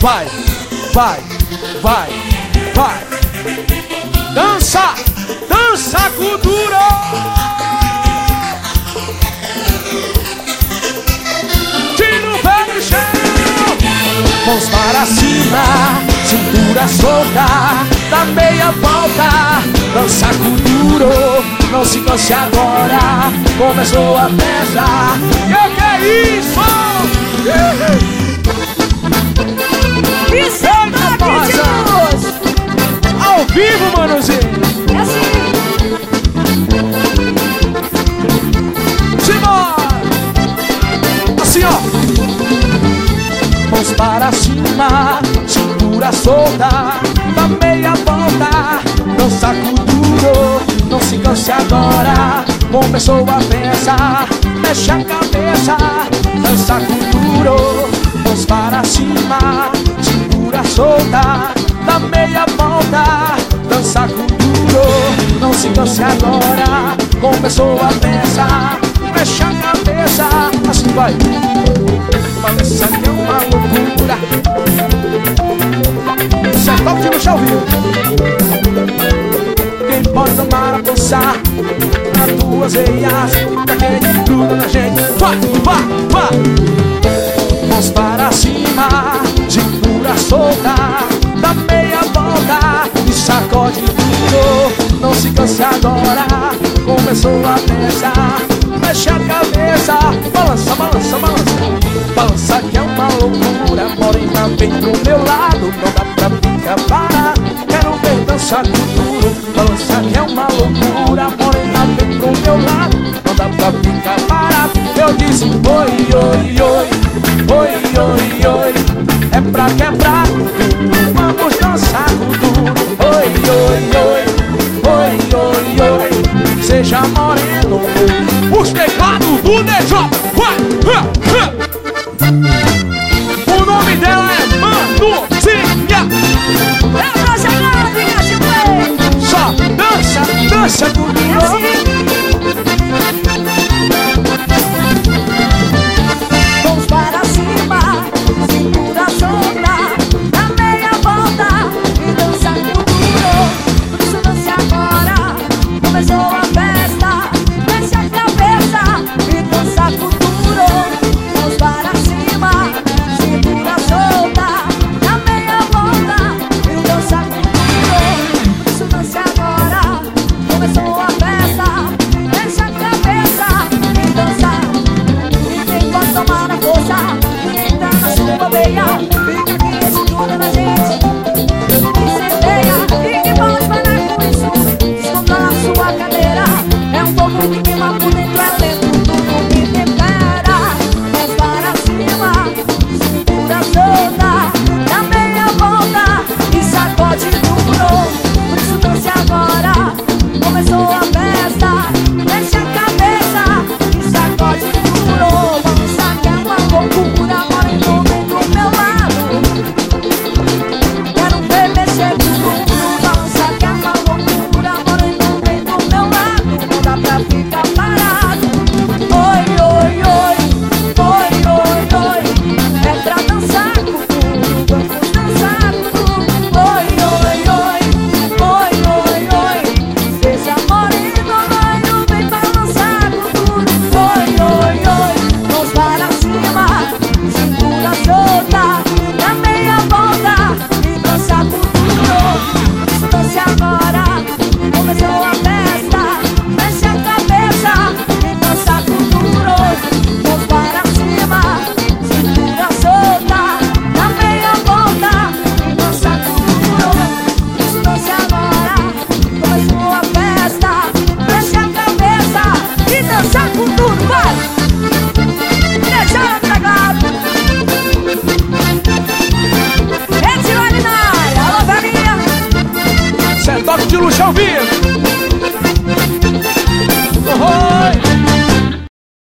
vai, vai, vai, vai. Dança, dança com duro. Tira o pé no chão. Mãos para cima, cintura solta, dá meia volta, dança com duro. Não se canse agora, começou a festa. Que é isso? Isso é toque de luz. Ao vivo, manozinho. É assim. Simbora. Assim, ó. Mãos para cima, cintura solta, dá meia volta, dança com duro. Não se canse agora, começou a festa. Mexe a cabeça, dança com duro. Mãos para cima, cintura solta, dá meia volta, dança com duro. Não se canse agora, começou a festa. Mexe a cabeça, assim vai. Balança que é uma loucura. Isso é top de luxo ao vivo. Quem pode tomar a dançar nas tuas veias, daquele gruda na gente. Vai, vai, vai. Mãos para cima, cintura solta, dá meia volta e sacode tudo. Não se canse agora, começou a festa. Mexe a cabeça, balança, balança, balança. Balança que é uma loucura, morena vem pro meu lado. Não dá pra ficar parado, quero ver dançar com duro. Balança que é uma loucura, morena vem pro meu lado. Não dá pra ficar parado. Eu disse oi, oi, oi, oi, oi, oi. É pra quebrar o duro, vamos dançar com duro. Oi, oi, oi, oi, oi, oi. Seja moreno, os teclados do DJ. O nome dela é Manuzinha. É pra chegar, fica de Só dança, dança comigo. Mãos para cima, cintura solta, dá meia volta e dança com duro. Por isso dance agora, começou a festa. Mexe a cabeça e dança com duro. Mãos para cima, cintura solta, dá meia volta e dança com duro. Por isso dance agora, começou a festa. Mexe a cabeça e dança. Ninguém pode tomar a força, ninguém tá na sua veia. Fica aqui, segura na gente, incendeia. Ninguém pode parar com isso, descontar a sua cadeira. É um fogo que queima por dentro, é lento, tudo que tempera. Mãos para cima, cintura solta, dá meia volta e sacode duro. Por isso dance agora, começou a festa. Mexe a cabeça e sacode duro. Balança que é uma loucura, moreno vem do meu lado. Quero ver mexer com duro. Balança que é uma loucura, moreno vem do meu lado. Não dá pra ficar parado. Oi, oi, oi, oi, oi, oi. É pra dançar com duro, vamos dançar com duro. Oi, oi, oi, oi, oi, oi. Seja moreno, loiro, vem balançar com duro. Oi, oi, oi, mãos para cima, cintura solta, dá meia volta e dança com duro. Isso dance agora, começou a festa. Mexe a cabeça e dança com duro. Mãos para cima, cintura solta, dá meia volta e dança com duro. Isso dance agora, começou a festa. Mexe a cabeça e dança com duro, vai! Deixa eu pegar. Esse vai na área, alô, velhinha. Isso é toque de luxo ao vivo.